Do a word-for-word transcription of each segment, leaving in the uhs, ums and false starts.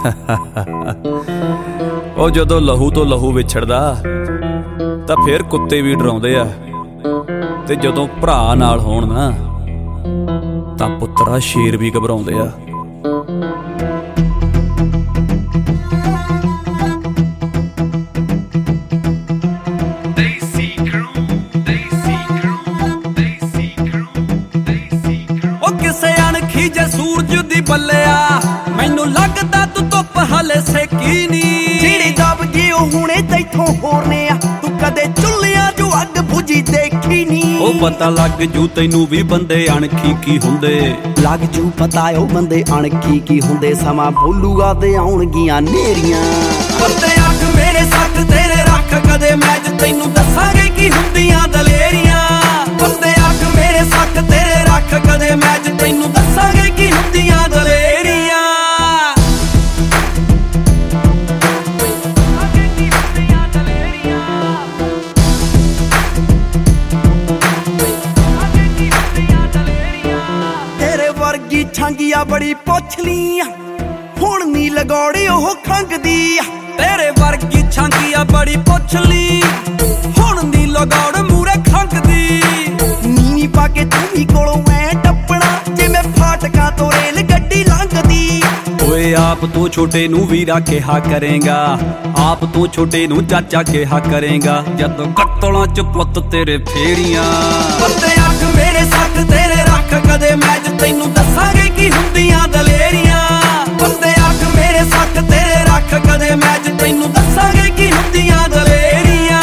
ਉਹ ਜਦੋਂ ਲਹੂ ਤੋਂ ਲਹੂ ਵਿਛੜਦਾ ਤਾਂ ਫੇਰ ਕੁੱਤੇ ਵੀ ਡਰਾਉਂਦੇ ਆ, ਤੇ ਜਦੋਂ ਭਰਾ ਨਾਲ ਹੋਣ ਨਾ ਤਾਂ ਪੁੱਤਰਾ ਸ਼ੇਰ ਵੀ ਘਬਰਾਉਂਦੇ ਆ। ਉਹ ਕਿਸੇ ਅਣਖੀ ਜੇ ਸੂਰਜ ਦੀ ਬੱਲਿਆ, ਮੈਨੂੰ ਲੱਗਦਾ ਤੂੰ ਧੁੱਪ ਹਲੇ ਸੇਕੀ ਨੀ। ਜਿਹੜੀ ਦਬ ਗਈ ਉਹ ਹੁਣੇ ਤੈਥੋਂ ਹੋਰ ਨੇ ਆ, ਤੂੰ ਕਦੇ ਚੁੱਲਿਆਂ ਚੋਂ ਅੱਗ ਬੁਝੀ ਦੇਖੀ ਨੀ। ਉਹ ਪਤਾ ਲੱਗ ਜੂ ਤੈਨੂੰ ਵੀ ਬੰਦੇ ਅਣਖੀ ਕੀ ਹੁੰਦੇ, ਲੱਗ ਜੂ ਪਤਾ ਉਹ ਬੰਦੇ ਅਣਖੀ ਕੀ ਹੁੰਦੇ। ਸਮਾਂ ਬੋਲੂਗਾ ਤੇ ਆਉਣਗੀਆਂ ਨੇਰੀਆਂ। ਬੰਦੇ ਅੱਖ ਮੇਰੇ ਸੱਟ ਤੇਰੇ ਰੱਖ ਕਦੇ ਮੈਚ, ਤੈਨੂੰ ਦੱਸਾਂਗੇ ਕੀ ਹੁੰਦੀਆਂ ਦਲੇਰੀਆਂ। ਬੰਦੇ ਅੱਖ ਮੇਰੇ ਸੱਟ ਤੇਰੇ ਰੱਖ ਕਦੇ ਮੈਚ, ਤੈਨੂੰ ਦੱਸਾਂਗੇ ਕੀ ਹੁੰਦੀਆਂ ਦਲੇਰੀਆਂ। ਤੇਰੇ ਵਰਗੀ ਛੰਗੀਆ ਬੜੀ ਪੁੱਛਲੀ ਆ, ਹੁਣ ਨੀ ਲਗੌੜੀ ਉਹ ਖੰਗਦੀ ਆ। ਤੇਰੇ ਵਰਗੀ ਛਾਂਗੀਆ ਬੜੀ ਪੁੱਛ ਲਈ, ਹੁਣ ਨੀ ਲਗੌੜ ਮੂਰੇ ਖੰਗਦੀ। ਨੀਵੀਂ ਪਾ ਕੇ ਤੂੰ ਵੀ ਕੋਲੋਂ ਐ ਟੱਪਣਾ, ਜਿਵੇਂ ਫਾਟਕਾਂ ਤੋਂ ਰੇਲ ਗੱਡੀ ਲੰਘਦੀ। ਓਏ ਆਪ ਤੋਂ ਛੋਟੇ ਨੂੰ ਵੀਰਾ ਕਿਹਾ ਕਰੇਗਾ, ਆਪ ਤੋਂ ਛੋਟੇ ਨੂੰ ਚਾਚਾ ਕਿਹਾ ਕਰੇਗਾ, ਜਦੋਂ ਕੱਤਲਾਂ ਚ ਪੁੱਤ ਤੇਰੇ ਫੇਰੀਆਂ। ਬੰਦੇ ਅੱਖ ਮੇਰੇ ਸੱਟ ਤੇਰੇ ਰੱਖ ਕਦੇ ਮੈਚ, ਤੈਨੂੰ ਦੱਸਾਂਗੇ ਕੀ ਹੁੰਦੀਆਂ ਦਲੇਰੀਆਂ। ਬੰਦੇ ਅੱਖ ਮੇਰੇ ਸੱਟ ਤੇਰੇ ਰੱਖ ਕਦੇ ਮੈਚ, ਤੈਨੂੰ ਦੱਸਾਂਗੇ ਕੀ ਹੁੰਦੀਆਂ ਦਲੇਰੀਆਂ।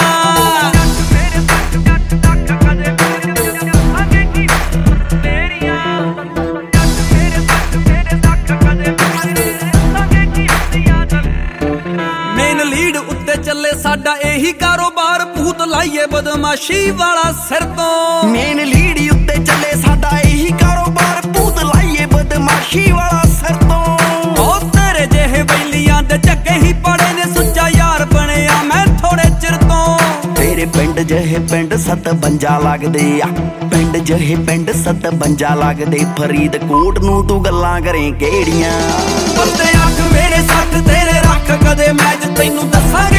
ਮੇਨ ਲੀਡ ਉੱਤੇ ਚੱਲੇ ਸਾਡਾ ਇਹੀ ਕਾਰੋਬਾਰ, ਭੂਤ ਲਾਈਏ ਬਦਮਾਸ਼ੀ ਵਾਲਾ ਸਿਰ ਤੋਂ। ਮੇਨ ਲੀੜੀ ਉੱਤੇ ਚੱਲੇ ਸਾਡਾ ਇਹੀ ਕਾਰੋਬਾਰ, ਭੂਤ ਲਾਈਏ ਬਦਮਾਸ਼ੀ ਵਾਲਾ ਸਿਰ ਤੋਂ। ਉਹ ਤੇਰੇ ਜਿਹੇ ਬੈਲੀਆਂ ਦੇ ਚੱਕੇ ਹੀ ਪੜੇ ਨੇ, ਸੁੱਚਾ ਯਾਰ ਬਣਿਆ ਮੈਂ ਥੋੜੇ ਚਿਰ ਤੋਂ। ਤੇਰੇ ਪਿੰਡ ਜਿਹੇ ਪਿੰਡ ਸਤਵੰਜਾ ਲੱਗਦੇ ਆ, ਪਿੰਡ ਜਿਹੇ ਪਿੰਡ ਸਤਵੰਜਾ ਲੱਗਦੇ। ਫਰੀਦਕੋਟ ਨੂੰ ਤੂੰ ਗੱਲਾਂ ਕਰੇ ਕਿਹੜੀਆਂ। ਬੰਦੇ ਅੱਖ ਮੇਰੇ ਸੱਟ ਤੇਰੇ ਰੱਖ ਕਦੇ ਮੈਚ, ਤੈਨੂੰ ਦੱਸਾਂ